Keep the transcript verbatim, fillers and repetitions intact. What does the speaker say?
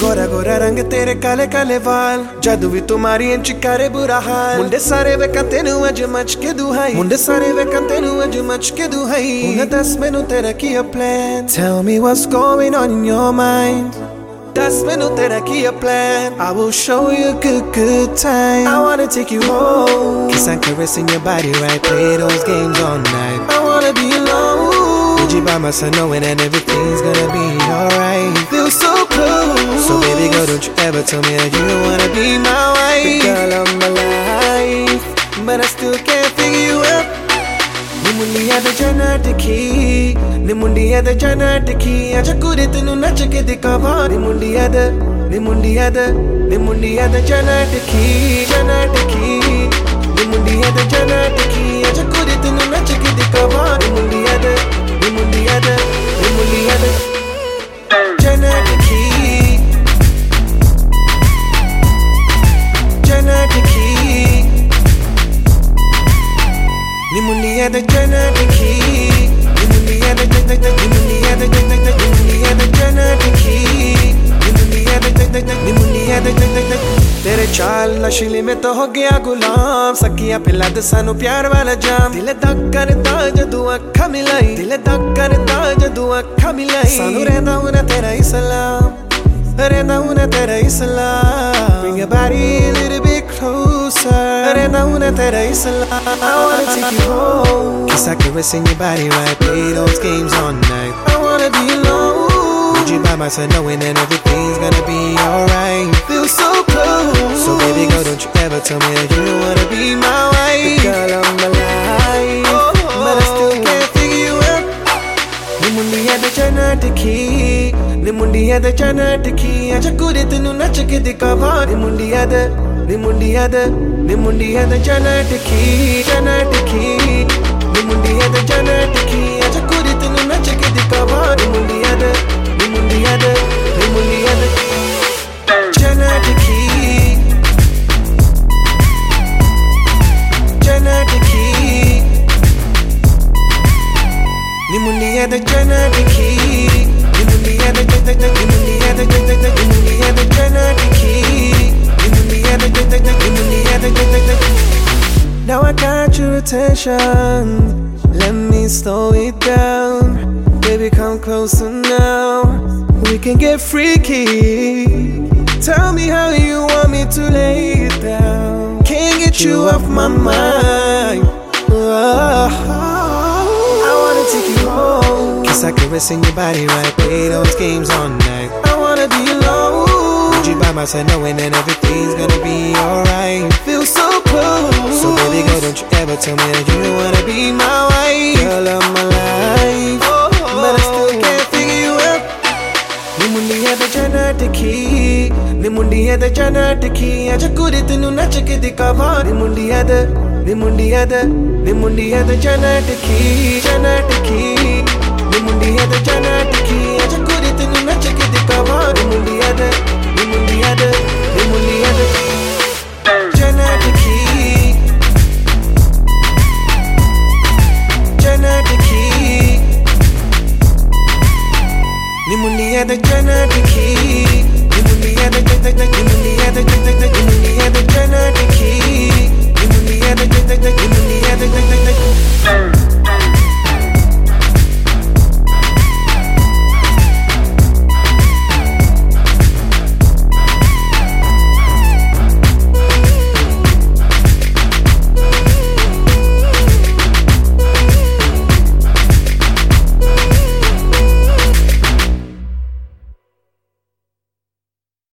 गोरा गोरा रंग तेरे काले काले वाल जादू भी तुम्हारी इंच करे बुरा हाल मुंडे सारे वे कंते नु अज मच के दुहाई मुंडे सारे वे कंते नु अज मच के दुहाई उन्हें दस मैनू तेरा किया plan tell me what's going on in your mind दस मैनू तेरा किया plan I will show you a good good time I wanna take you home kiss and caress in your body right play those games all night I wanna be alone with you by my side knowing that everything's gonna be alright feel so close so baby girl don't you ever tell me that you don't wanna be my wife the girl of my life but I still can't figure you out Nimundiya da janatiki Nimundiya da janatiki Aja kure tenu nach ke dikhawa Nimundiya da Nimundiya da Nimundiya da janatiki Janatiki Nimundiya da janatiki Aja kure tenu nach ke dikhawa Nimundiya da Nimundiya da Nimundiya da janatiki Janatiki Nimundiya da janatiki Nimundiya da Nimundiya da Nimundiya da janatiki Nimundiya da Nimundiya da तेरे चाल नशीले में तो हो गया गुलाम सकिया पिला दे सानू प्यार वाला जाम दिल दक करदा जदू अखा मिलाई दिल दक करदा जदू अखा मिलाई सानू रहंदा हुना तेरा ही सलाम रहंदा हुना तेरा ही सलाम bring your body a little bit closer रहंदा हुना तेरा ही सलाम I wanna take you home kiss and caress in your body right play those games all night I wanna be alone with you by my side knowing that everything's gonna be alright feel so close so baby girl don't you ever tell me that you don't wanna be my wife the girl of my life oh, oh, but I still can't figure you out Nimundiya da janatiki Nimundiya da janatiki Aja kure tenu nach ke dikhawa Nimundiya da Nimundiya da Nimundiya da janatiki Janatiki Nimundiya da janatiki Aja kure tenu nach ke dikhawa Nimundiya da Nimundiya da Nimundiya da janatiki Janatiki Nimundiya da janatiki Nimundiya da Nimundiya da Nimundiya da janatiki Nimundiya da Nimundiya da Now I got your attention let me slow it down baby come closer now we can get freaky tell me how you want me to lay it down can't get you off my mind oh. I wanna take you home kiss and caress in your body right play those games all night I wanna be alone with you by my side knowing that everything's gonna be alright feel so close so baby girl don't you ever tell me that you don't wanna be my wife girl of my life oh, oh, but I still can't figure you out Nimundiya da janatiki Nimundiya da janatiki Aja kure tenu nach ke dikhawa Nimundiya da Nimundiya da Nimundiya da janatiki Janatiki Nimundiya da janatiki Aja kure tenu nach ke dikhawa Nimundiya da Nimundiya da Nimundiya da janatiki Janatiki Nimundiya da janatiki Nimundiya da Nimundiya da Nimundiya da janatiki